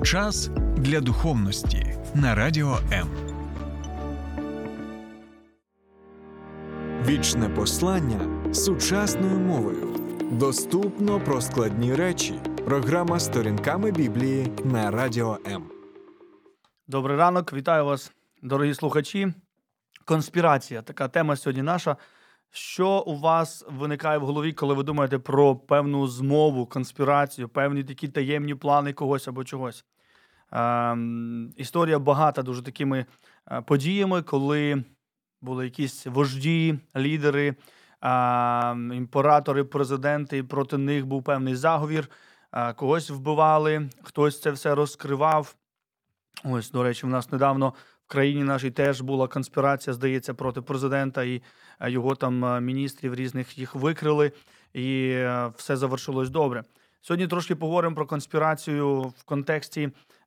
Час для духовності на Радіо М. Вічне послання сучасною мовою. Доступно про складні речі. Програма «Сторінками Біблії» на Радіо М. Добрий ранок, вітаю вас, дорогі слухачі. Конспірація – така тема сьогодні наша. Що у вас виникає в голові, коли ви думаєте про певну змову, конспірацію, певні такі таємні плани когось або чогось? Історія багата дуже такими подіями, коли були якісь вожді, лідери, імператори, президенти, і проти них був певний заговір, когось вбивали, хтось це все розкривав. Ось, до речі, в нас недавно в країні нашій теж була конспірація, здається, проти президента, і його там міністрів різних їх викрили, і все завершилось добре. Сьогодні трошки поговоримо про конспірацію в контексті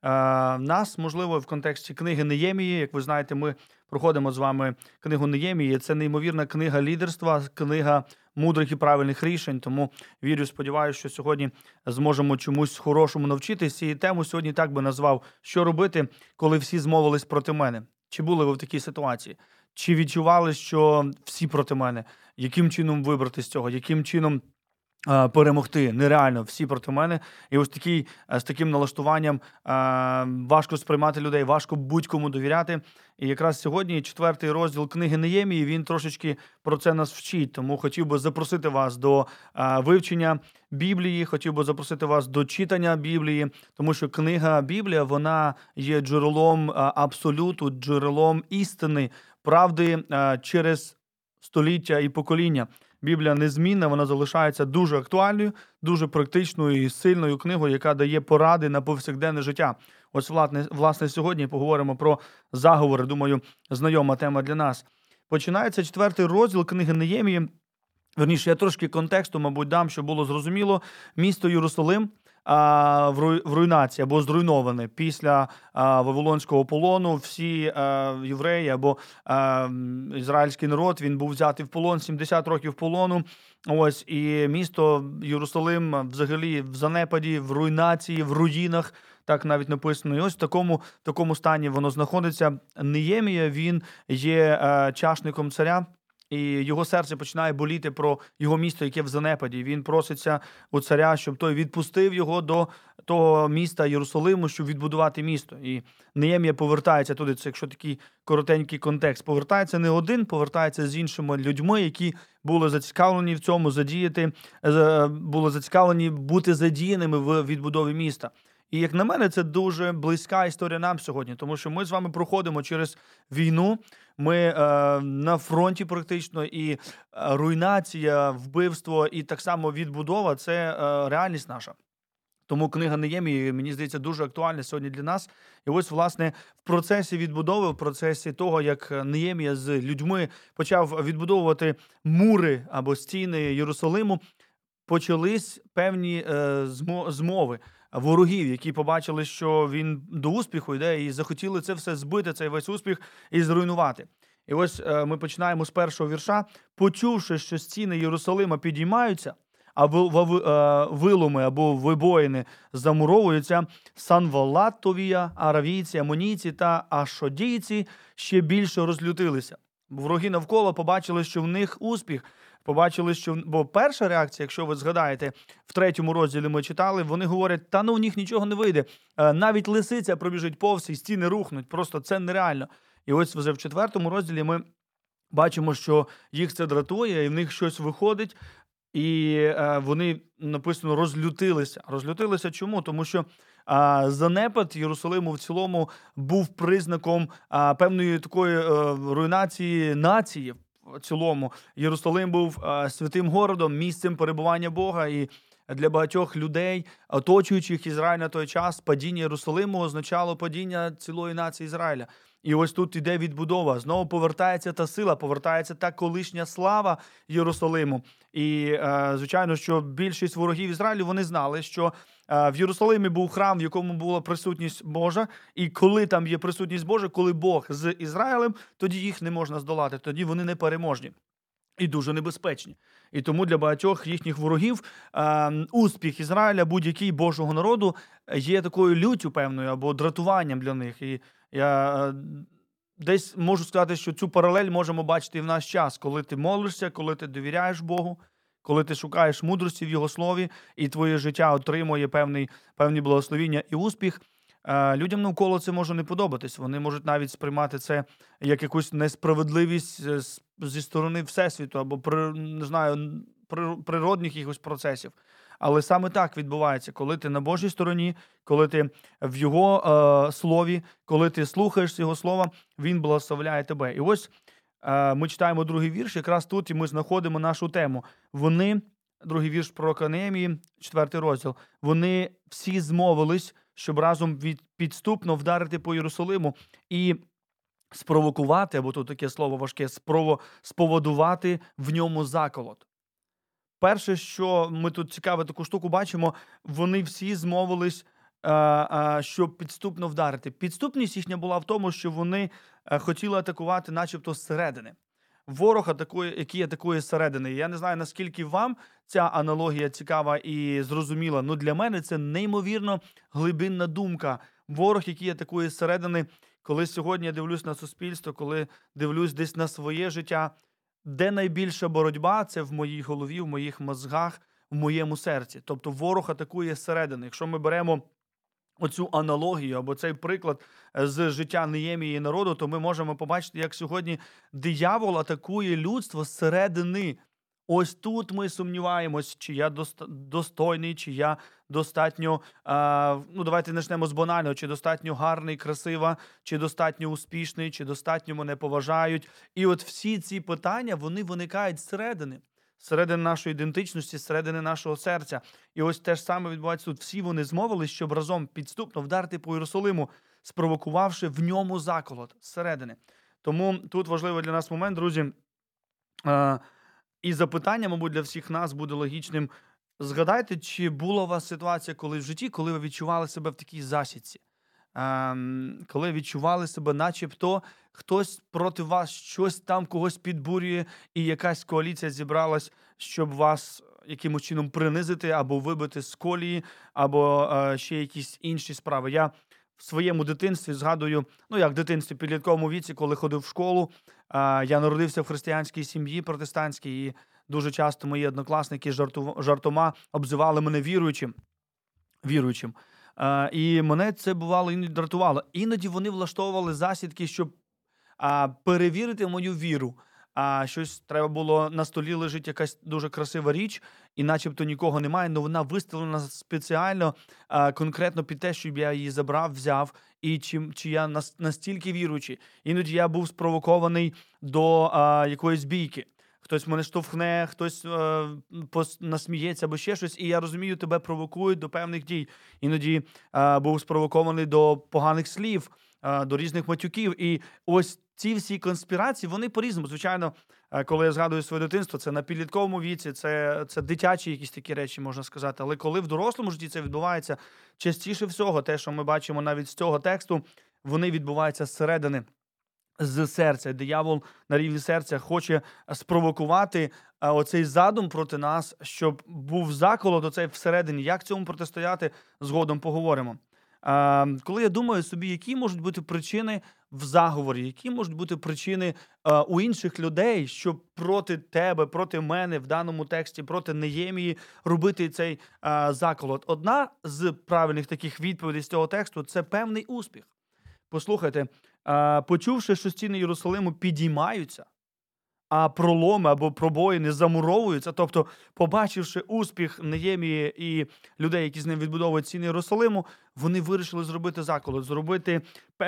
нас, можливо, в контексті книги Неємії. Як ви знаєте, ми проходимо з вами книгу Неємії. Це неймовірна книга лідерства, книга мудрих і правильних рішень. Тому вірю, сподіваюся, що сьогодні зможемо чомусь хорошому навчитись. І тему сьогодні так би назвав: що робити, коли всі змовились проти мене? Чи були ви в такій ситуації? Чи відчували, що всі проти мене? Яким чином вибрати з цього? Яким чином перемогти? Нереально, всі проти мене. І ось з таким налаштуванням важко сприймати людей, важко будь-кому довіряти. І якраз сьогодні 4-й розділ книги Неємії, він трошечки про це нас вчить. Тому хотів би запросити вас до вивчення Біблії, хотів би запросити вас до читання Біблії, тому що книга Біблія, вона є джерелом абсолюту, джерелом істини, правди через століття і покоління. Біблія незмінна, вона залишається дуже актуальною, дуже практичною і сильною книгою, яка дає поради на повсякденне життя. Ось, власне, сьогодні поговоримо про заговори. Думаю, знайома тема для нас. Починається 4-й розділ книги Неємії. Верніше, я трошки контексту, мабуть, дам, щоб було зрозуміло. Місто Єрусалим в руйнації або зруйноване після Вавилонського полону. Всі євреї або ізраїльський народ, він був взятий в полон, 70 років полону. Ось, і місто Єрусалим взагалі в занепаді, в руйнації, в руїнах. Так навіть написано. І ось в такому стані воно знаходиться. Неємія, він є чашником царя. І його серце починає боліти про його місто, яке в занепаді. Він проситься у царя, щоб той відпустив його до того міста Єрусалиму, щоб відбудувати місто. І Неємія повертається туди, це якщо такий коротенький контекст. Повертається не один, повертається з іншими людьми, які були зацікавлені в цьому, були зацікавлені бути задіяними в відбудові міста. І, як на мене, це дуже близька історія нам сьогодні, тому що ми з вами проходимо через війну, ми на фронті практично, і руйнація, вбивство і так само відбудова – це реальність наша. Тому книга Неємії, мені здається, дуже актуальна сьогодні для нас. І ось, власне, в процесі відбудови, в процесі того, як Неємія з людьми почав відбудовувати мури або стіни Єрусалиму, почались певні змови ворогів, які побачили, що він до успіху йде, і захотіли це все збити, цей весь успіх, і зруйнувати. І ось ми починаємо з першого вірша. «Почувши, що стіни Єрусалима підіймаються, а виломи або вибоїни замуровуються, Санвалат, Товія, аравійці, амонійці та ашодійці ще більше розлютилися». Вороги навколо побачили, що в них успіх. Побачили, що... Бо перша реакція, якщо ви згадаєте, в 3-му розділі ми читали, вони говорять, у них нічого не вийде. Навіть лисиця пробіжить повз, і стіни рухнуть. Просто це нереально. І ось вже в 4-му розділі ми бачимо, що їх це дратує, і в них щось виходить. І вони, написано, розлютилися. Розлютилися чому? Тому що занепад Єрусалиму в цілому був признаком певної такої руйнації нації. В цілому Єрусалим був святим городом, місцем перебування Бога, і для багатьох людей, оточуючих Ізраїль на той час, падіння Єрусалиму означало падіння цілої нації Ізраїля. І ось тут іде відбудова. Знову повертається та сила, повертається та колишня слава Єрусалиму. І, звичайно, що більшість ворогів Ізраїлю, вони знали, що в Єрусалимі був храм, в якому була присутність Божа. І коли там є присутність Божа, коли Бог з Ізраїлем, тоді їх не можна здолати, тоді вони не переможні. і дуже небезпечні. І тому для багатьох їхніх ворогів успіх Ізраїля, будь-який Божого народу, є такою люттю певною або дратуванням для них. І я десь можу сказати, що цю паралель можемо бачити і в наш час, коли ти молишся, коли ти довіряєш Богу, коли ти шукаєш мудрості в Його Слові, і твоє життя отримує певні благословіння і успіх. Людям навколо це може не подобатись. Вони можуть навіть сприймати це як якусь несправедливість зі сторони Всесвіту або, не знаю, природних якихось процесів. Але саме так відбувається, коли ти на Божій стороні, коли ти в Його Слові, коли ти слухаєш Його Слова, Він благословляє тебе. І ось ми читаємо другий вірш, якраз тут і ми знаходимо нашу тему. Вони, другий вірш пророка Неємії, 4 розділ, вони всі змовились, щоб разом підступно вдарити по Єрусалиму і спровокувати, або тут таке слово важке, споводувати в ньому заколот. Перше, що ми тут цікаве таку штуку бачимо, вони всі змовились, щоб підступно вдарити. Підступність їхня була в тому, що вони хотіли атакувати начебто зсередини. Ворог атакує, який атакує зсередини. Я не знаю, наскільки вам ця аналогія цікава і зрозуміла, але для мене це неймовірно глибинна думка. Ворог, який атакує зсередини, коли сьогодні я дивлюсь на суспільство, коли дивлюсь десь на своє життя, де найбільша боротьба – це в моїй голові, в моїх мозгах, в моєму серці. Тобто ворог атакує зсередини. Якщо ми беремо оцю аналогію або цей приклад з життя Неємії і народу, то ми можемо побачити, як сьогодні диявол атакує людство зсередини. Ось тут ми сумніваємось, чи я достойний, чи я достатньо, давайте почнемо з банального, чи достатньо гарний, красива, чи достатньо успішний, чи достатньо мене поважають. І от всі ці питання, вони виникають зсередини нашої ідентичності, зсередини нашого серця. І ось те ж саме відбувається тут. Всі вони змовились, щоб разом підступно вдарити по Єрусалиму, спровокувавши в ньому заколот зсередини. Тому тут важливий для нас момент, друзі, і запитання, мабуть, для всіх нас буде логічним. Згадайте, чи була у вас ситуація коли в житті, коли ви відчували себе в такій засідці? Коли відчували себе, начебто хтось проти вас щось там когось підбурює, і якась коаліція зібралась, щоб вас якимось чином принизити або вибити з колії, або ще якісь інші справи. Я в своєму дитинстві згадую, в дитинстві, підлітковому віці, коли ходив в школу, я народився в християнській сім'ї протестантській, і дуже часто мої однокласники жартома обзивали мене віруючим. І мене це бувало іноді дратувало. Іноді вони влаштовували засідки, щоб перевірити мою віру. Щось треба було, на столі лежить якась дуже красива річ, і начебто нікого немає, але вона виставлена спеціально, конкретно під те, щоб я її забрав, взяв, і чи я настільки віруючий. Іноді я був спровокований до якоїсь бійки. Хтось мене штовхне, хтось насміється або ще щось, і я розумію, тебе провокують до певних дій. Іноді був спровокований до поганих слів, до різних матюків. І ось ці всі конспірації, вони по-різному. Звичайно, коли я згадую своє дитинство, це на підлітковому віці, це дитячі якісь такі речі, можна сказати. Але коли в дорослому житті це відбувається, частіше всього, те, що ми бачимо навіть з цього тексту, вони відбуваються зсередини, з серця. Диявол на рівні серця хоче спровокувати оцей задум проти нас, щоб був заколот оцей всередині. Як цьому протистояти, згодом поговоримо. Коли я думаю собі, які можуть бути причини в заговорі, які можуть бути причини у інших людей, щоб проти тебе, проти мене в даному тексті, проти Неємії робити цей заколот. Одна з правильних таких відповідей з цього тексту – це певний успіх. Послухайте, почувши, що стіни Єрусалиму підіймаються, а проломи або пробоїни замуровуються, тобто, побачивши успіх Неємії і людей, які з ним відбудовують стіни Єрусалиму, вони вирішили зробити заколот, зробити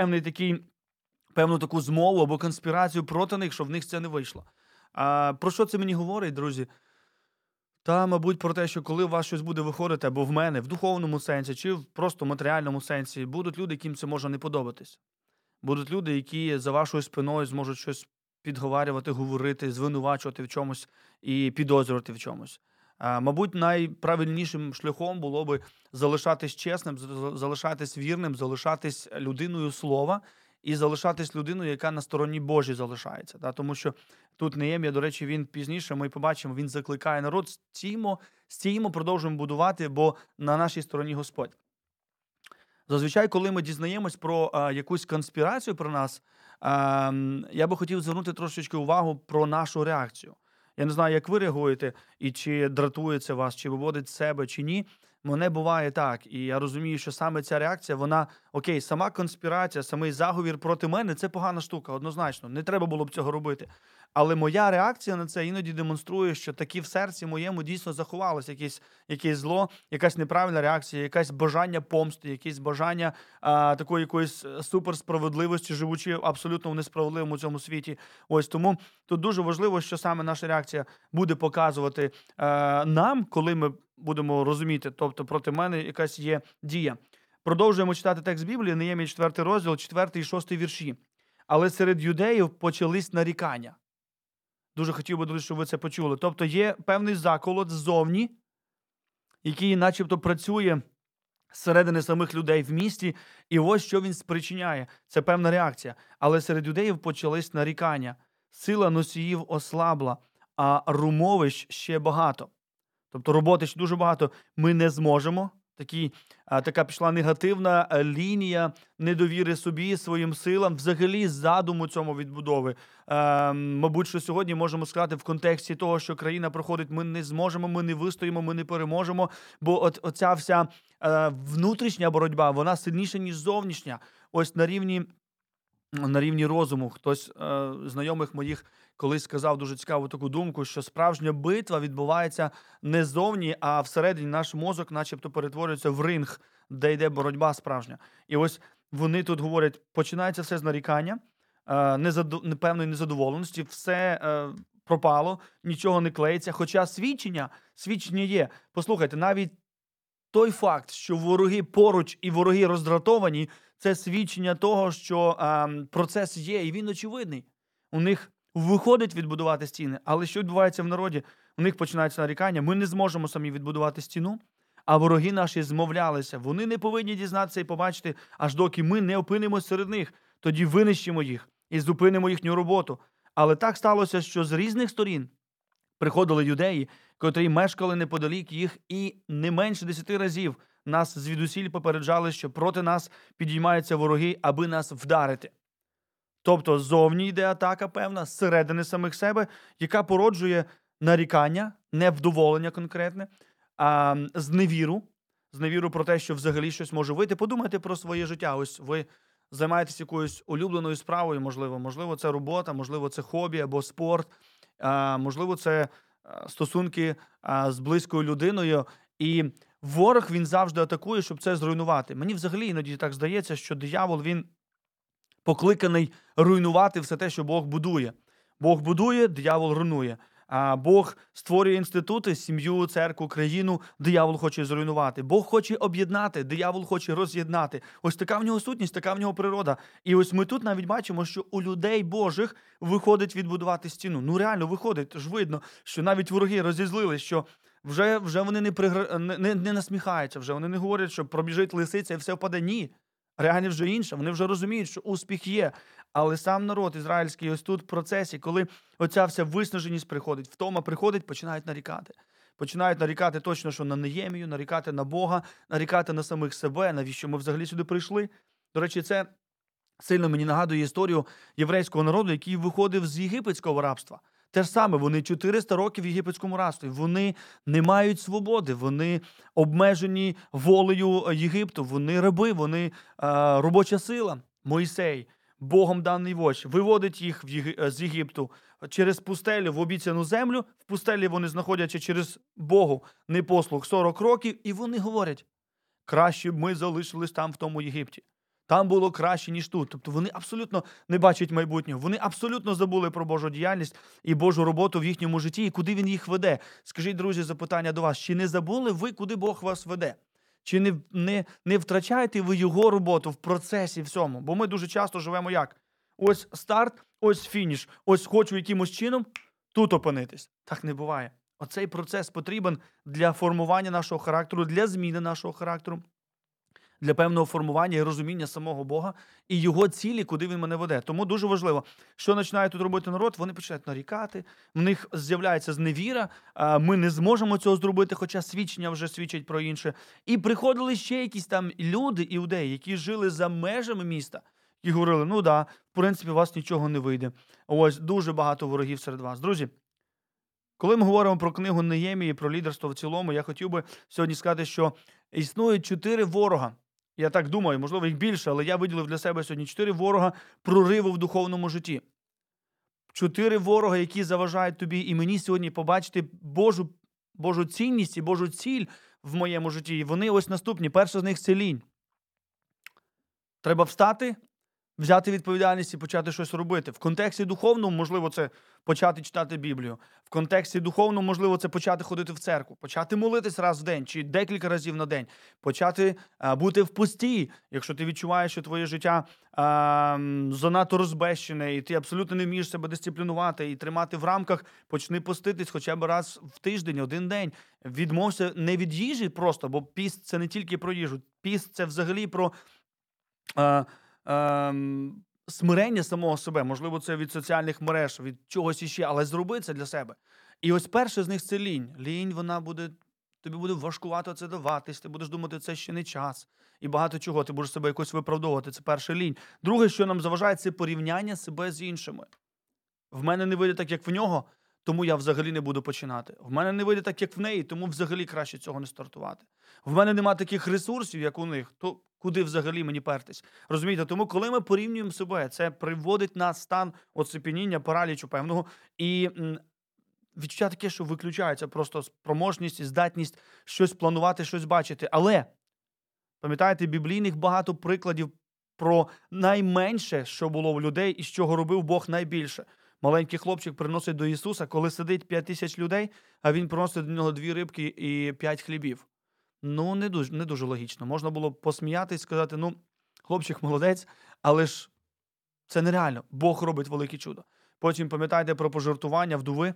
певну таку змову або конспірацію проти них, щоб в них це не вийшло. Про що це мені говорить, друзі? Та, мабуть, про те, що коли у вас щось буде виходити, або в мене, в духовному сенсі, чи в просто матеріальному сенсі, будуть люди, яким це може не подобатись. Будуть люди, які за вашою спиною зможуть щось підговарювати, говорити, звинувачувати в чомусь і підозрювати в чомусь. Мабуть, найправильнішим шляхом було би залишатись чесним, залишатись вірним, залишатись людиною слова і залишатись людиною, яка на стороні Божій залишається. Тому що Тут Неємія, до речі, він пізніше, ми побачимо, він закликає народ, стіймо, продовжуємо будувати, бо на нашій стороні Господь. Зазвичай, коли ми дізнаємось про якусь конспірацію про нас, я би хотів звернути трошечки увагу про нашу реакцію. Я не знаю, як ви реагуєте, і чи дратує це вас, чи виводить з себе, чи ні. Мене буває так, і я розумію, що саме ця реакція, вона, окей, сама конспірація, самий заговір проти мене – це погана штука, однозначно, не треба було б цього робити. Але моя реакція на це іноді демонструє, що таки в серці моєму дійсно заховалось якесь зло, якась неправильна реакція, якесь бажання помсти, якесь бажання такої якоїсь суперсправедливості, живучи абсолютно в несправедливому цьому світі. Ось тому тут дуже важливо, що саме наша реакція буде показувати нам, коли ми будемо розуміти, тобто проти мене якась є дія. Продовжуємо читати текст Біблії, Неємії 4 розділ, 4 і 6 вірші. Але серед юдеїв почались нарікання. Дуже хотів би, щоб ви це почули. Тобто є певний заколот ззовні, який начебто працює зсередини самих людей в місті, і ось що він спричиняє. Це певна реакція. Але серед юдеїв почались нарікання. Сила носіїв ослабла, а румовищ ще багато. Тобто роботи ще дуже багато. Ми не зможемо. Така пішла негативна лінія недовіри собі, своїм силам, взагалі задуму цьому відбудови. Мабуть, що сьогодні можемо сказати в контексті того, що країна проходить, ми не зможемо, ми не вистоїмо, ми не переможемо, бо оця вся внутрішня боротьба, вона сильніша, ніж зовнішня. Ось на рівні розуму. Хтось знайомих моїх колись сказав дуже цікаву таку думку, що справжня битва відбувається не зовні, а всередині. Наш мозок начебто перетворюється в ринг, де йде боротьба справжня. І ось вони тут говорять, починається все з нарікання, певної незадоволеності, все пропало, нічого не клеїться, хоча свідчення є. Послухайте, навіть той факт, що вороги поруч і вороги роздратовані, це свідчення того, що процес є, і він очевидний. У них виходить відбудувати стіни, але що відбувається в народі? У них починається нарікання, ми не зможемо самі відбудувати стіну, а вороги наші змовлялися. Вони не повинні дізнатися і побачити, аж доки ми не опинимось серед них. Тоді винищимо їх і зупинимо їхню роботу. Але так сталося, що з різних сторін приходили юдеї, котрі мешкали неподалік їх, і не менше 10 разів нас звідусіль попереджали, що проти нас підіймаються вороги, аби нас вдарити. Тобто ззовні йде атака певна, зсередини самих себе, яка породжує нарікання, невдоволення конкретне, зневіру про те, що взагалі щось може вийти. Подумайте про своє життя. Ось ви займаєтесь якоюсь улюбленою справою, можливо, це робота, можливо, це хобі або спорт, можливо, це стосунки з близькою людиною. І ворог, він завжди атакує, щоб це зруйнувати. Мені взагалі іноді так здається, що диявол, він покликаний руйнувати все те, що Бог будує. Бог будує, диявол руйнує. Бог створює інститути, сім'ю, церкву, країну, диявол хоче зруйнувати. Бог хоче об'єднати, диявол хоче роз'єднати. Ось така в нього сутність, така в нього природа. І ось ми тут навіть бачимо, що у людей Божих виходить відбудувати стіну. Ну реально виходить, ж видно, що навіть вороги розізлились, що вже вони не насміхаються, вже вони не говорять, що пробіжить лисиця і все впаде. Ні. Реальність вже інша, вони вже розуміють, що успіх є. Але сам народ ізраїльський ось тут в процесі, коли оця вся виснаженість приходить, втома приходить, починають нарікати. Починають нарікати точно, що на Неємію, нарікати на Бога, нарікати на самих себе, навіщо ми взагалі сюди прийшли. До речі, це сильно мені нагадує історію єврейського народу, який виходив з єгипетського рабства. Те ж саме, вони 400 років в єгипетському рабстві, вони не мають свободи, вони обмежені волею Єгипту, вони раби, вони робоча сила. Мойсей, Богом даний вождь, виводить їх з Єгипту через пустелю в обіцяну землю, в пустелі вони знаходяться через Богу непослух 40 років, і вони говорять, краще б ми залишились там, в тому Єгипті. Там було краще, ніж тут. Тобто вони абсолютно не бачать майбутнього. Вони абсолютно забули про Божу діяльність і Божу роботу в їхньому житті, і куди він їх веде. Скажіть, друзі, запитання до вас. Чи не забули ви, куди Бог вас веде? Чи не втрачаєте ви його роботу в процесі всьому? Бо ми дуже часто живемо як? Ось старт, ось фініш. Ось хочу якимось чином тут опинитись. Так не буває. Оцей процес потрібен для формування нашого характеру, для зміни нашого характеру. для певного формування і розуміння самого Бога і його цілі, куди він мене веде. Тому дуже важливо, що починає тут робити народ, вони починають нарікати, в них з'являється зневіра, ми не зможемо цього зробити, хоча свідчення вже свідчать про інше. І приходили ще якісь там люди, іудеї, які жили за межами міста, і говорили, ну да, в принципі, у вас нічого не вийде. Ось, дуже багато ворогів серед вас. Друзі, коли ми говоримо про книгу Неємії, про лідерство в цілому, я хотів би сьогодні сказати, що існують 4 ворога. Я так думаю, можливо, їх більше, але я виділив для себе сьогодні 4 ворога прориву в духовному житті. 4 ворога, які заважають тобі і мені сьогодні побачити Божу цінність і Божу ціль в моєму житті. І вони ось наступні. Перша з них – це лінь. Треба встати, взяти відповідальність і почати щось робити. В контексті духовному, можливо, це почати читати Біблію. В контексті духовному, можливо, це почати ходити в церкву, почати молитись раз в день чи декілька разів на день, почати бути в пості, якщо ти відчуваєш, що твоє життя занадто розбещене, і ти абсолютно не вмієш себе дисциплінувати і тримати в рамках, почни поститись хоча б раз в тиждень, один день. Відмовся не від їжі просто, бо піст – це не тільки про їжу. Піст – це взагалі про смирення самого себе. Можливо, це від соціальних мереж, від чогось іще, але зроби це для себе. І ось перше з них – це лінь. Лінь, тобі буде важкувато це даватись, ти будеш думати, це ще не час. І багато чого, ти будеш себе якось виправдовувати. Це перше – лінь. Друге, що нам заважає, це порівняння себе з іншими. В мене не вийде так, як в нього, тому я взагалі не буду починати. В мене не вийде так, як в неї, тому взагалі краще цього не стартувати. В мене нема таких ресурсів, як у них, то куди взагалі мені пертись? Розумієте? Тому, коли ми порівнюємо себе, це приводить нас в стан оцепеніння, паралічу певного, і відчуття таке, що виключається просто спроможність і здатність щось планувати, щось бачити. Але, пам'ятаєте, біблійних багато прикладів про найменше, що було в людей і з чого робив Бог найбільше. Маленький хлопчик приносить до Ісуса, коли сидить 5000 людей, а він приносить до нього 2 рибки і 5 хлібів. Ну, не дуже логічно. Можна було посміятись, сказати, ну, хлопчик молодець, але ж це нереально. Бог робить велике чудо. Потім пам'ятаєте про пожертвування вдови.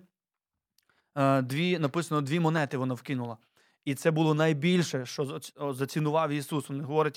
Написано, 2 монети вона вкинула. І це було найбільше, що зацінував Ісус. Він говорить,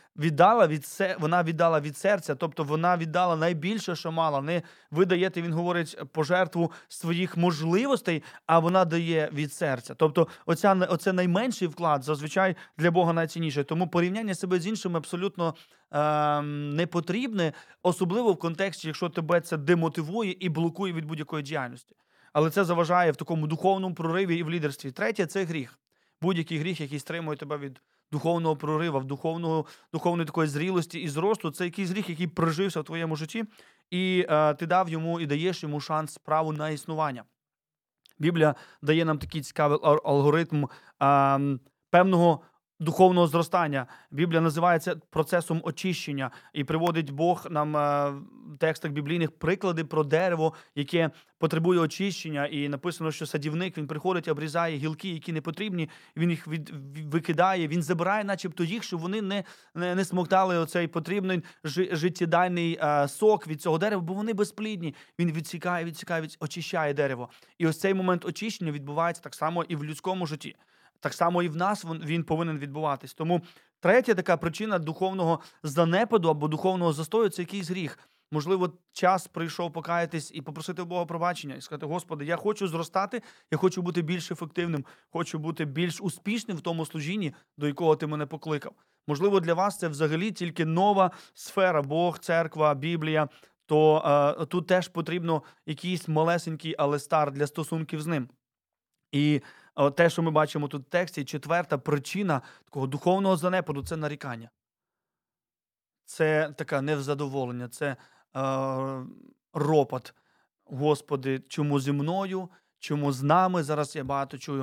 вона віддала від серця, тобто вона віддала найбільше, що мала. Не ви даєте, він говорить, пожертву своїх можливостей, а вона дає від серця. Тобто оце найменший вклад, зазвичай для Бога найцінніше. Тому порівняння себе з іншими абсолютно не потрібне, особливо в контексті, якщо тебе це демотивує і блокує від будь-якої діяльності. Але це заважає в такому духовному прориві і в лідерстві. Третє – це гріх. Будь-який гріх, який стримує тебе від духовного прорива, духовної такої зрілості і зросту, це якийсь гріх, який прожився в твоєму житті, і ти дав йому і даєш йому шанс, право на існування. Біблія дає нам такий цікавий алгоритм певного духовного зростання. Біблія називає це процесом очищення і приводить Бог нам в текстах біблійних приклади про дерево, яке потребує очищення. І написано, що садівник, він приходить, обрізає гілки, які не потрібні, він їх викидає, він забирає начебто їх, щоб вони не смоктали оцей потрібний життєдайний сок від цього дерева, бо вони безплідні. Він відсікає, очищає дерево. І ось цей момент очищення відбувається так само і в людському житті. Так само і в нас він повинен відбуватись. Тому третя така причина духовного занепаду або духовного застою – це якийсь гріх. Можливо, час прийшов покаятись і попросити в Бога пробачення. І сказати, Господи, я хочу зростати, я хочу бути більш ефективним, хочу бути більш успішним в тому служінні, до якого Ти мене покликав. Можливо, для вас це взагалі тільки нова сфера – Бог, церква, Біблія. То тут теж потрібно якийсь малесенький, але старт для стосунків з ним. І те, що ми бачимо тут в тексті, 4-та причина такого духовного занепаду – це нарікання. Це таке невзадоволення, це ропот. Господи, чому зі мною, чому з нами? Зараз я багато чую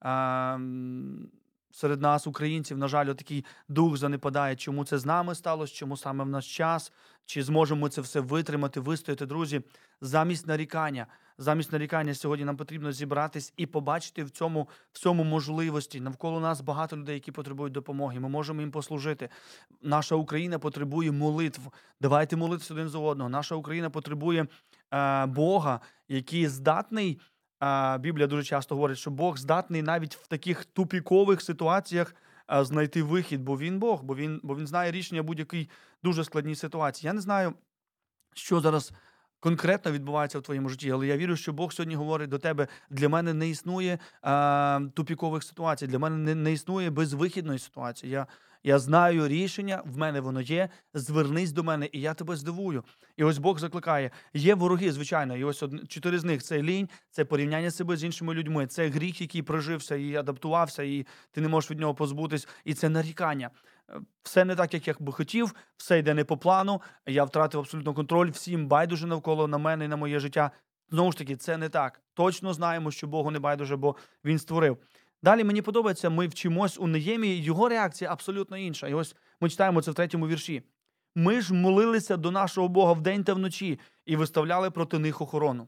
серед нас, українців, на жаль, такий дух занепадає. Чому це з нами сталося, чому саме в наш час, чи зможемо ми це все витримати, вистояти, друзі. Замість нарікання сьогодні нам потрібно зібратись і побачити в цьому можливості. Навколо нас багато людей, які потребують допомоги. Ми можемо їм послужити. Наша Україна потребує молитв. Давайте молитися один за одного. Наша Україна потребує Бога, який здатний. Біблія дуже часто говорить, що Бог здатний навіть в таких тупікових ситуаціях знайти вихід, бо він Бог, бо він знає рішення будь-якій дуже складній ситуації. Я не знаю, що зараз конкретно відбувається в твоєму житті, але я вірю, що Бог сьогодні говорить до тебе: для мене не існує тупікових ситуацій, для мене не існує безвихідної ситуації. Я знаю рішення, в мене воно є, звернись до мене, і я тебе здивую. І ось Бог закликає. Є вороги, звичайно, і ось 4 з них – це лінь, це порівняння себе з іншими людьми, це гріх, який прожився і адаптувався, і ти не можеш від нього позбутись, і це нарікання. Все не так, як я би хотів, все йде не по плану, я втратив абсолютно контроль, всім байдуже навколо на мене і на моє життя. Знову ж таки, це не так. Точно знаємо, що Богу не байдуже, бо Він створив. Далі мені подобається, ми вчимось у Неємії, його реакція абсолютно інша. І ось ми читаємо це в 3-му вірші. Ми ж молилися до нашого Бога вдень та вночі і виставляли проти них охорону.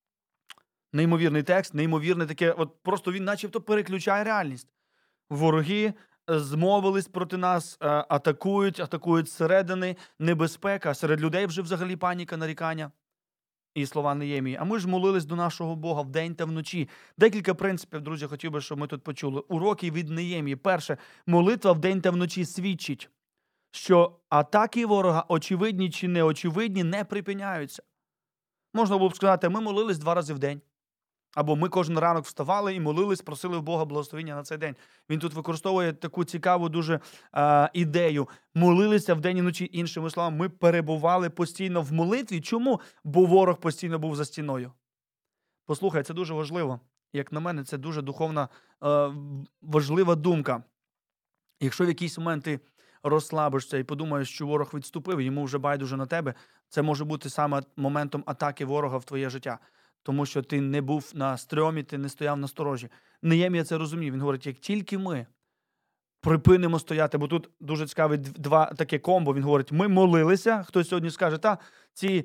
Неймовірний текст, неймовірне таке, от просто він начебто переключає реальність. Вороги змовились проти нас, атакують зсередини, небезпека, серед людей вже взагалі паніка, нарікання. І слова Неємії. А ми ж молились до нашого Бога вдень та вночі. Декілька принципів, друзі, хотів би, щоб ми тут почули. Уроки від Неємії. Перше, молитва вдень та вночі свідчить, що атаки ворога, очевидні чи неочевидні, не припиняються. Можна було б сказати, ми молились 2 рази в день. Або ми кожен ранок вставали і молились, просили в Бога благословення на цей день. Він тут використовує таку цікаву дуже ідею. Молилися вдень і вночі. Іншими словами, ми перебували постійно в молитві. Чому? Бо ворог постійно був за стіною. Послухай, це дуже важливо. Як на мене, це дуже духовна, важлива думка. Якщо в якийсь момент ти розслабишся і подумаєш, що ворог відступив, йому вже байдуже на тебе, це може бути саме моментом атаки ворога в твоє життя. Тому що ти не був на стрьомі, ти не стояв на сторожі. Неємія це розумів. Він говорить, як тільки ми припинимо стояти, бо тут дуже цікаві таке комбо, він говорить, ми молилися, хтось сьогодні скаже, ці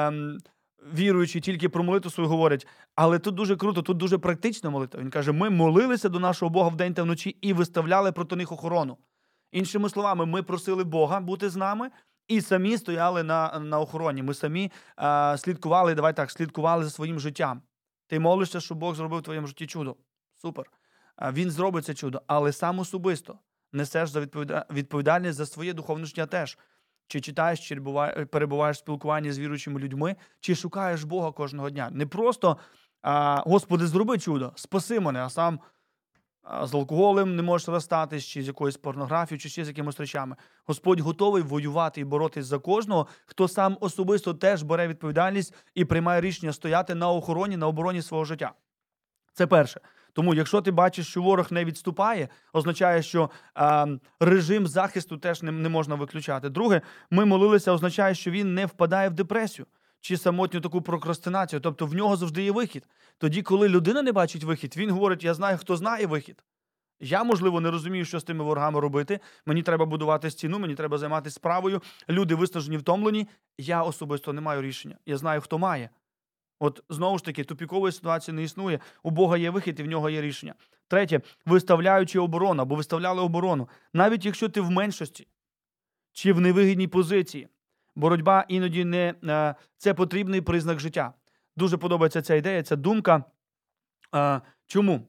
віруючі тільки про молитву свою говорять, але тут дуже круто, тут дуже практична молитва. Він каже, ми молилися до нашого Бога вдень та вночі і виставляли проти них охорону. Іншими словами, ми просили Бога бути з нами, і самі стояли на охороні. Ми самі слідкували за своїм життям. Ти молишся, щоб Бог зробив в твоєму житті чудо. Супер. Він зробить це чудо, але сам особисто несеш відповідальність за своє духовне життя теж. Чи читаєш, чи перебуваєш в спілкуванні з віруючими людьми, чи шукаєш Бога кожного дня. Не просто, Господи, зроби чудо, спаси мене, а сам з алкоголем не можеш розстатись, чи з якоюсь порнографією, чи ще з якимось речами. Господь готовий воювати і боротись за кожного, хто сам особисто теж бере відповідальність і приймає рішення стояти на охороні, на обороні свого життя. Це перше. Тому, якщо ти бачиш, що ворог не відступає, означає, що режим захисту теж не можна виключати. Друге, ми молилися, означає, що він не впадає в депресію чи самотню таку прокрастинацію. Тобто в нього завжди є вихід. Тоді, коли людина не бачить вихід, він говорить, я знаю, хто знає вихід. Я, можливо, не розумію, що з тими ворогами робити. Мені треба будувати стіну, мені треба займатися справою. Люди виснажені, втомлені. Я особисто не маю рішення. Я знаю, хто має. От, знову ж таки, тупікової ситуації не існує. У Бога є вихід, і в нього є рішення. Третє, виставляючи оборону, або виставляли оборону. Навіть якщо ти в меншості чи в невигідній позиції, боротьба іноді не це потрібний признак життя. Дуже подобається ця ідея, ця думка. Чому?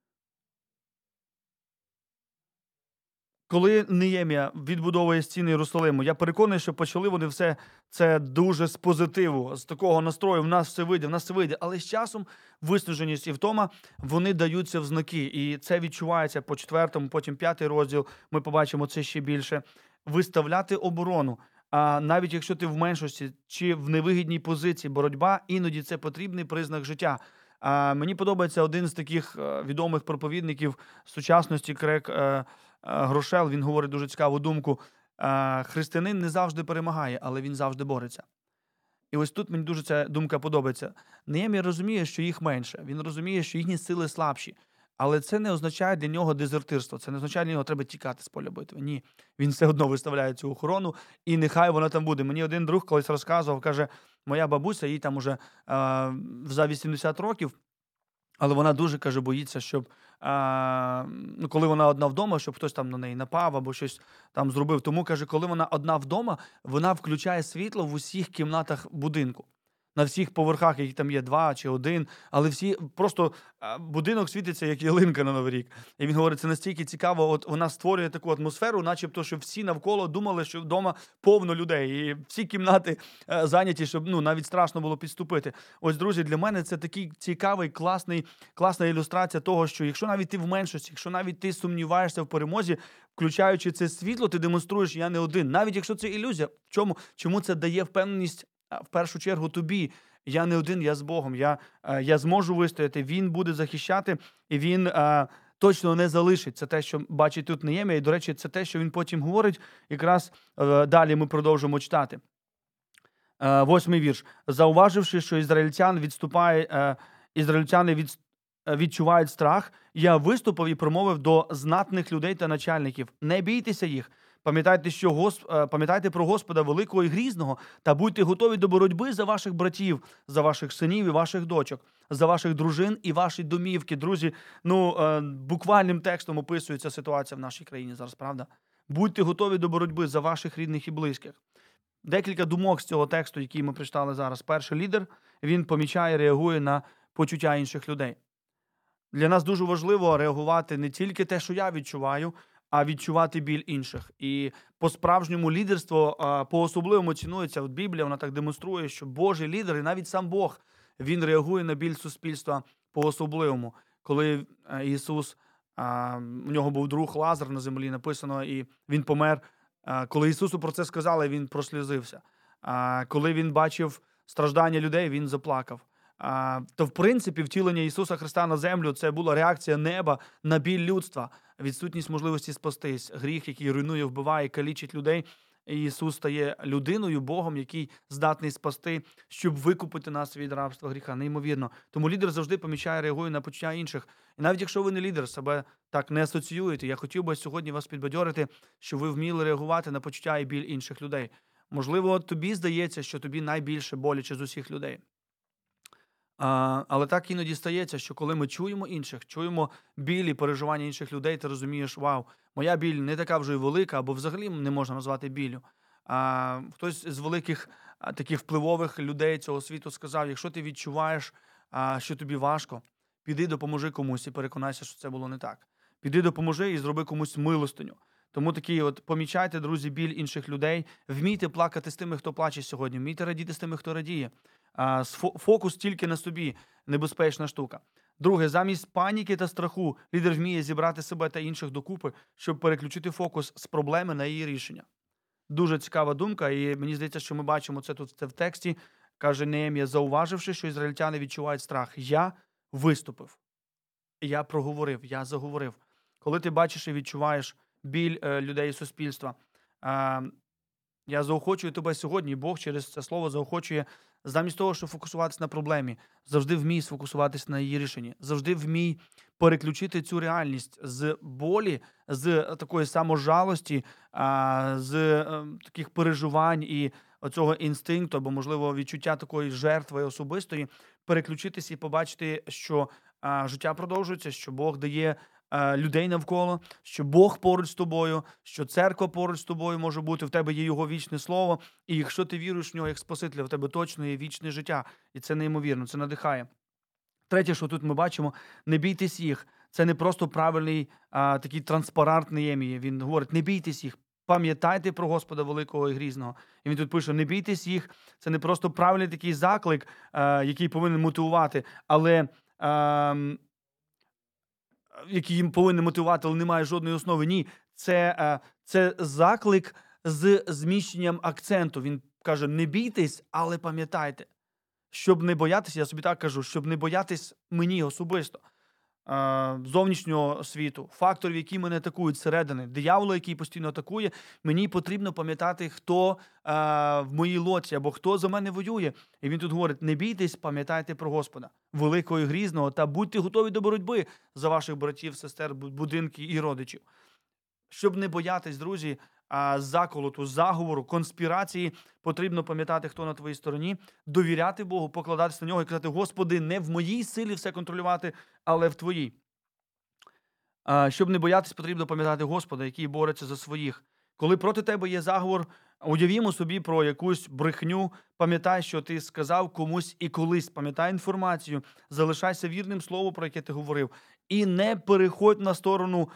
Коли Неємія відбудовує стіни Єрусалиму, я переконаний, що почали вони все це дуже з позитиву, з такого настрою, в нас все вийде. Але з часом виснаженість і втома, вони даються в знаки. І це відчувається по 4-му, потім 5-й розділ, ми побачимо це ще більше. Виставляти оборону. А навіть якщо ти в меншості чи в невигідній позиції, боротьба, іноді це потрібний признак життя. Мені подобається один з таких відомих проповідників сучасності, Крейг Грошел, він говорить дуже цікаву думку. Християнин не завжди перемагає, але він завжди бореться. І ось тут мені дуже ця думка подобається. Неємія розуміє, що їх менше. Він розуміє, що їхні сили слабші. Але це не означає для нього дезертирство. Це не означає для нього, треба тікати з поля битви. Ні. Він все одно виставляє цю охорону, і нехай вона там буде. Мені один друг колись розказував, каже, моя бабуся, їй там уже за 80 років, але вона дуже, каже, боїться, щоб, коли вона одна вдома, щоб хтось там на неї напав або щось там зробив. Тому, каже, коли вона одна вдома, вона включає світло в усіх кімнатах будинку. на всіх поверхах, які там є 2 чи 1, але всі просто будинок світиться, як ялинка на Новий рік. І він говорить, це настільки цікаво, от вона створює таку атмосферу, начебто, що всі навколо думали, що вдома повно людей, і всі кімнати зайняті, щоб навіть страшно було підступити. Ось, друзі, для мене це такий цікавий, класна ілюстрація того, що якщо навіть ти в меншості, якщо навіть ти сумніваєшся в перемозі, включаючи це світло, ти демонструєш, я не один. Навіть якщо це ілюзія, чому це дає впевненість в першу чергу тобі? Я не один, я з Богом, я зможу вистояти, Він буде захищати, і Він точно не залишить. Це те, що бачить тут Неємія, і, до речі, це те, що він потім говорить, якраз далі ми продовжимо читати. 8-й вірш. Зауваживши, що ізраїльтяни відчувають страх, я виступив і промовив до знатних людей та начальників: не бійтеся їх, пам'ятайте про Господа великого і грізного, та будьте готові до боротьби за ваших братів, за ваших синів і ваших дочок, за ваших дружин і ваші домівки. Друзі, буквальним текстом описується ситуація в нашій країні зараз, правда? Будьте готові до боротьби за ваших рідних і близьких. Декілька думок з цього тексту, який ми прочитали зараз. Перший лідер, він помічає, реагує на почуття інших людей. Для нас дуже важливо реагувати не тільки те, що я відчуваю, а відчувати біль інших. І по-справжньому лідерство по-особливому цінується. От Біблія, вона так демонструє, що Божий лідер, і навіть сам Бог, він реагує на біль суспільства по-особливому. Коли Ісус, у нього був друг Лазар на землі, написано, і він помер. Коли Ісусу про це сказали, він прослізився. Коли він бачив страждання людей, він заплакав. То, в принципі, втілення Ісуса Христа на землю – це була реакція неба на біль людства, відсутність можливості спастись, гріх, який руйнує, вбиває, калічить людей. І Ісус стає людиною, Богом, який здатний спасти, щоб викупити нас від рабства гріха. Неймовірно. Тому лідер завжди помічає, реагує на почуття інших. І навіть якщо ви не лідер, себе так не асоціюєте, я хотів би сьогодні вас підбадьорити, що ви вміли реагувати на почуття і біль інших людей. Можливо, тобі здається, що тобі найбільше боляче з усіх людей. Але так іноді стається, що коли ми чуємо інших, чуємо біль і переживання інших людей, ти розумієш, вау, моя біль не така вже й велика, або взагалі не можна назвати біллю. Хтось з великих таких впливових людей цього світу сказав, якщо ти відчуваєш, що тобі важко, піди допоможи комусь і переконайся, що це було не так. Піди допоможи і зроби комусь милостиню. Тому помічайте, друзі, біль інших людей, вмійте плакати з тими, хто плаче сьогодні, вмійте радіти з тими, хто радіє. Фокус тільки на собі – небезпечна штука. Друге, замість паніки та страху лідер вміє зібрати себе та інших докупи, щоб переключити фокус з проблеми на її рішення. Дуже цікава думка, і мені здається, що ми бачимо це тут в тексті. Каже Неємія, зауваживши, що ізраїльтяни відчувають страх. Я виступив, я проговорив, я заговорив. Коли ти бачиш і відчуваєш біль людей і суспільства, я заохочую тебе сьогодні, Бог через це слово заохочує, замість того, щоб фокусуватися на проблемі, завжди вмій сфокусуватися на її рішенні. Завжди вмій переключити цю реальність з болі, з такої саможалості, з таких переживань і оцього інстинкту, або, можливо, відчуття такої жертви особистої, переключитися і побачити, що життя продовжується, що Бог дає людей навколо, що Бог поруч з тобою, що церква поруч з тобою може бути, в тебе є Його вічне слово, і якщо ти віруєш в Нього як Спасителя, в тебе точно є вічне життя. І це неймовірно, це надихає. Третє, що тут ми бачимо, не бійтесь їх. Це не просто правильний такий транспарант Неємії. Він говорить, не бійтесь їх, пам'ятайте про Господа великого і грізного. І він тут пише, не бійтесь їх. Це не просто правильний такий заклик, який повинен мотивувати, але який їм повинен мотивувати, але немає жодної основи. Ні, це заклик з зміщенням акценту. Він каже, не бійтесь, але пам'ятайте. Щоб не боятися, я собі так кажу, щоб не боятись мені особисто, зовнішнього світу, факторів, які мене атакують зсередини, диявола, який постійно атакує, мені потрібно пам'ятати, хто в моїй лоці, або хто за мене воює. І він тут говорить, не бійтесь, пам'ятайте про Господа, великого і грізного, та будьте готові до боротьби за ваших братів, сестер, будинки і родичів. Щоб не боятись, друзі, заколоту, заговору, конспірації, потрібно пам'ятати, хто на твоїй стороні, довіряти Богу, покладатися на Нього і казати, Господи, не в моїй силі все контролювати, але в Твоїй. Щоб не боятись, потрібно пам'ятати Господа, який бореться за своїх. Коли проти тебе є заговор, уявімо собі про якусь брехню, пам'ятай, що ти сказав комусь і колись, пам'ятай інформацію, залишайся вірним слову, про яке ти говорив, і не переходь на сторону,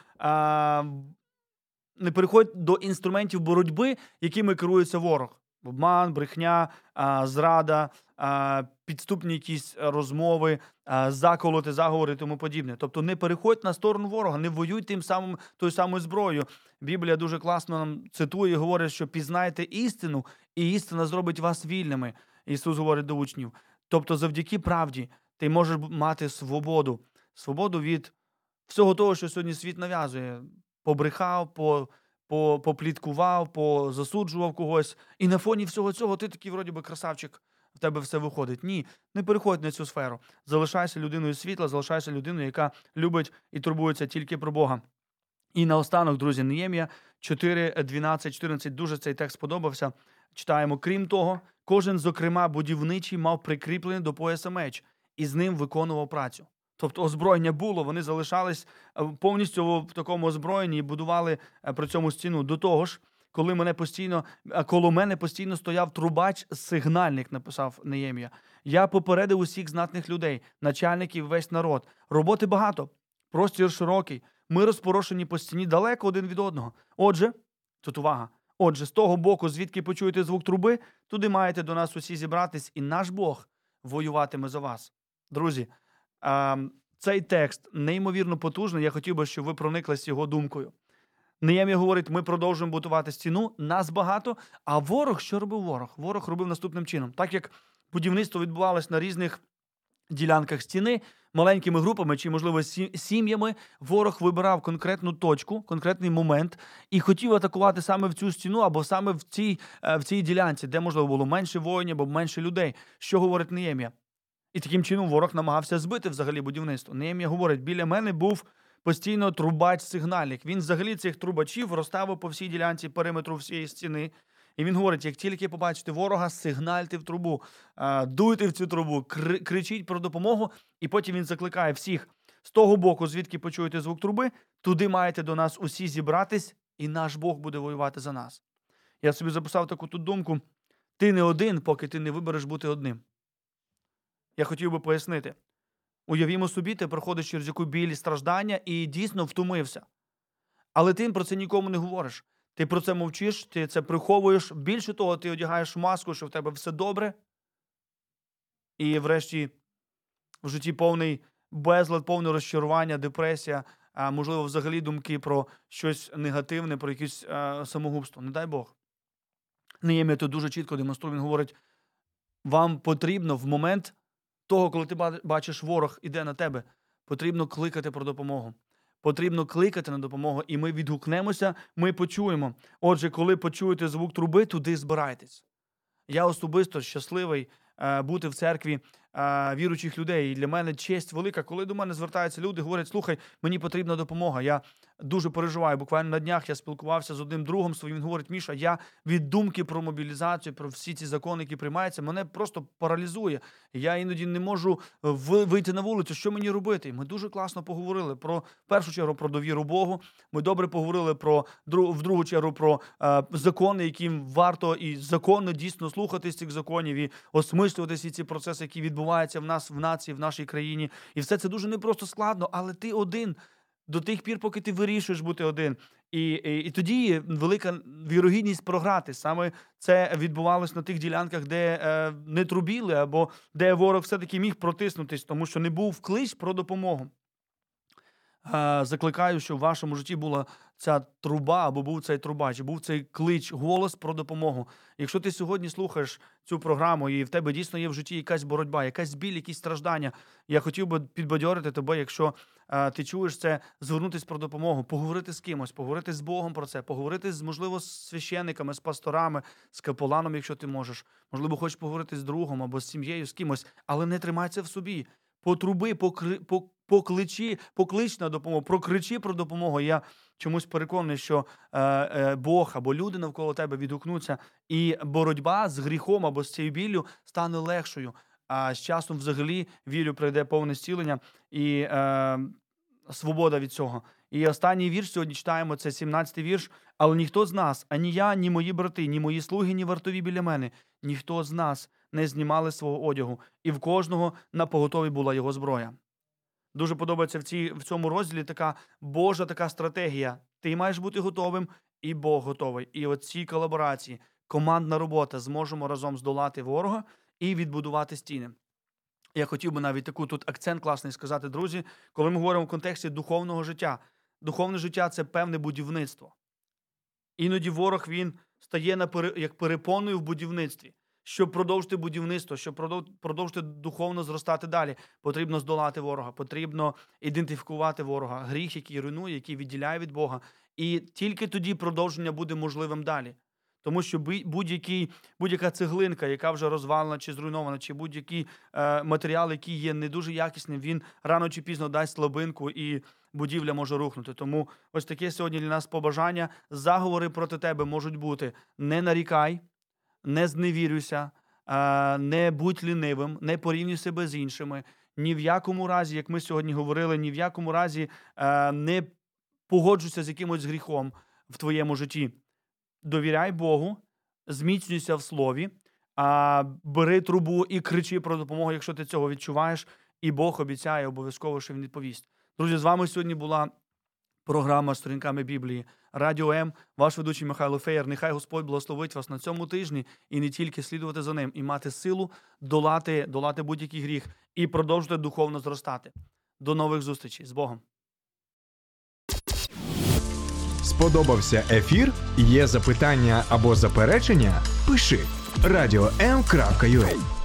не переходь до інструментів боротьби, якими керується ворог. Обман, брехня, зрада, підступні якісь розмови, заколоти, заговори і тому подібне. Тобто не переходь на сторону ворога, не воюй тою самою зброєю. Біблія дуже класно нам цитує і говорить, що пізнайте істину, і істина зробить вас вільними. Ісус говорить до учнів. Тобто завдяки правді ти можеш мати свободу. Свободу від всього того, що сьогодні світ нав'язує. Побрехав, попліткував, позасуджував когось. І на фоні всього цього ти такий, вроді би, красавчик, в тебе все виходить. Ні, не переходь на цю сферу. Залишайся людиною світла, залишайся людиною, яка любить і турбується тільки про Бога. І наостанок, друзі, Неємія 4, 12, 14, дуже цей текст сподобався. Читаємо. Крім того, кожен, зокрема, будівничий, мав прикріплений до пояса меч і з ним виконував працю. Тобто озброєння було, вони залишались повністю в такому озброєнні і будували при цьому стіну. До того ж, коло мене постійно стояв трубач-сигнальник, написав Неємія. Я попередив усіх знатних людей, начальників, весь народ. Роботи багато, простір широкий, ми розпорошені по стіні далеко один від одного. Отже, тут увага, з того боку, звідки почуєте звук труби, туди маєте до нас усі зібратись, і наш Бог воюватиме за вас. Друзі, цей текст неймовірно потужний, я хотів би, щоб ви прониклись його думкою. Неємія говорить, ми продовжуємо будувати стіну, нас багато, а ворог, що робив ворог? Ворог робив наступним чином. Так як будівництво відбувалось на різних ділянках стіни, маленькими групами чи, можливо, сім'ями, ворог вибирав конкретну точку, конкретний момент і хотів атакувати саме в цю стіну або саме в цій ділянці, де, можливо, було менше воїнів або менше людей. Що говорить Неємія? І таким чином ворог намагався збити взагалі будівництво. Неємія говорить, біля мене був постійно трубач-сигнальник. Він взагалі цих трубачів розставив по всій ділянці периметру всієї стіни. І він говорить, як тільки побачите ворога, сигнальте в трубу, дуйте в цю трубу, кричіть про допомогу. І потім він закликає всіх з того боку, звідки почуєте звук труби, туди маєте до нас усі зібратись, і наш Бог буде воювати за нас. Я собі записав таку тут думку. Ти не один, поки ти не вибереш бути одним. Я хотів би пояснити. Уявімо собі, ти проходиш через яку біль і страждання і дійсно втомився. Але ти про це нікому не говориш. Ти про це мовчиш, ти це приховуєш. Більше того, ти одягаєш маску, що в тебе все добре. І врешті в житті повний безлад, повне розчарування, депресія, можливо, взагалі думки про щось негативне, про якесь самогубство. Не дай Бог. Неємія тут дуже чітко демонструє. Він говорить, вам потрібно в момент того, коли ти бачиш, ворог іде на тебе, потрібно кликати про допомогу. Потрібно кликати на допомогу, і ми відгукнемося, ми почуємо. Отже, коли почуєте звук труби, туди збирайтесь. Я особисто щасливий бути в церкві віруючих людей. І для мене честь велика, коли до мене звертаються люди, говорять, слухай, мені потрібна допомога. Я дуже переживаю. Буквально на днях я спілкувався з одним другом своїм. Він говорить, Міша, я від думки про мобілізацію, про всі ці закони, які приймаються, мене просто паралізує. Я іноді не можу вийти на вулицю. Що мені робити? І ми дуже класно поговорили в першу чергу про довіру Богу. Ми добре поговорили в другу чергу про закони, яким варто і законно дійсно слухатись цих законів і осмислювати всі ці процеси, які відбуваються в нас, в нації, в нашій країні. І все це дуже непросто складно, але ти один до тих пір, поки ти вирішуєш бути один. І тоді велика вірогідність програти. Саме це відбувалось на тих ділянках, де не трубіли, або де ворог все-таки міг протиснутись, тому що не був клич про допомогу. Закликаю, щоб в вашому житті була ця труба, або був цей трубач, був цей клич, голос про допомогу. Якщо ти сьогодні слухаєш цю програму, і в тебе дійсно є в житті якась боротьба, якась біль, якісь страждання, я хотів би підбадьорити тебе, якщо ти чуєш це, звернутися про допомогу, поговорити з кимось, поговорити з Богом про це, поговорити, можливо, з священниками, з пасторами, з капеланом, якщо ти можеш. Можливо, хочеш поговорити з другом або з сім'єю, з кимось, але не тримай це в собі. Потруби, поклич на допомогу, прокричи про допомогу. Я чомусь переконаний, що Бог або люди навколо тебе відгукнуться, і боротьба з гріхом або з цією біллю стане легшою. А з часом взагалі, вірю, прийде повне зцілення і свобода від цього. І останній вірш сьогодні читаємо, це 17-й вірш. «Але ніхто з нас, ані я, ні мої брати, ні мої слуги, ні вартові біля мене, ніхто з нас не знімали свого одягу, і в кожного напоготові була його зброя». Дуже подобається в цьому розділі така Божа така стратегія. Ти маєш бути готовим, і Бог готовий. І оці колаборації, командна робота, зможемо разом здолати ворога і відбудувати стіни. Я хотів би навіть таку тут акцент класний сказати, друзі, коли ми говоримо в контексті духовного життя. Духовне життя – це певне будівництво. Іноді ворог, він стає як перепоною в будівництві. Щоб продовжити будівництво, щоб продовжити духовно зростати далі, потрібно здолати ворога, потрібно ідентифікувати ворога, гріх, який руйнує, який відділяє від Бога. І тільки тоді продовження буде можливим далі. Тому що будь-яка цеглинка, яка вже розвалена чи зруйнована, чи будь-який матеріал, який є не дуже якісним, він рано чи пізно дасть слабинку і будівля може рухнути. Тому ось таке сьогодні для нас побажання. Заговори проти тебе можуть бути: не нарікай, не зневірюйся, не будь лінивим, не порівнюй себе з іншими. Ні в якому разі, як ми сьогодні говорили, ні в якому разі не погоджуйся з якимось гріхом в твоєму житті. Довіряй Богу, зміцнюйся в слові, бери трубу і кричи про допомогу, якщо ти цього відчуваєш, і Бог обіцяє обов'язково, що Він відповість. Друзі, з вами сьогодні була програма «Сторінками Біблії», Радіо М, ваш ведучий Михайло Феєр. Нехай Господь благословить вас на цьому тижні і не тільки слідувати за ним, і мати силу долати будь-який гріх і продовжувати духовно зростати. До нових зустрічей. З Богом. Сподобався ефір? Є запитання або заперечення? Пиши radio.m.ua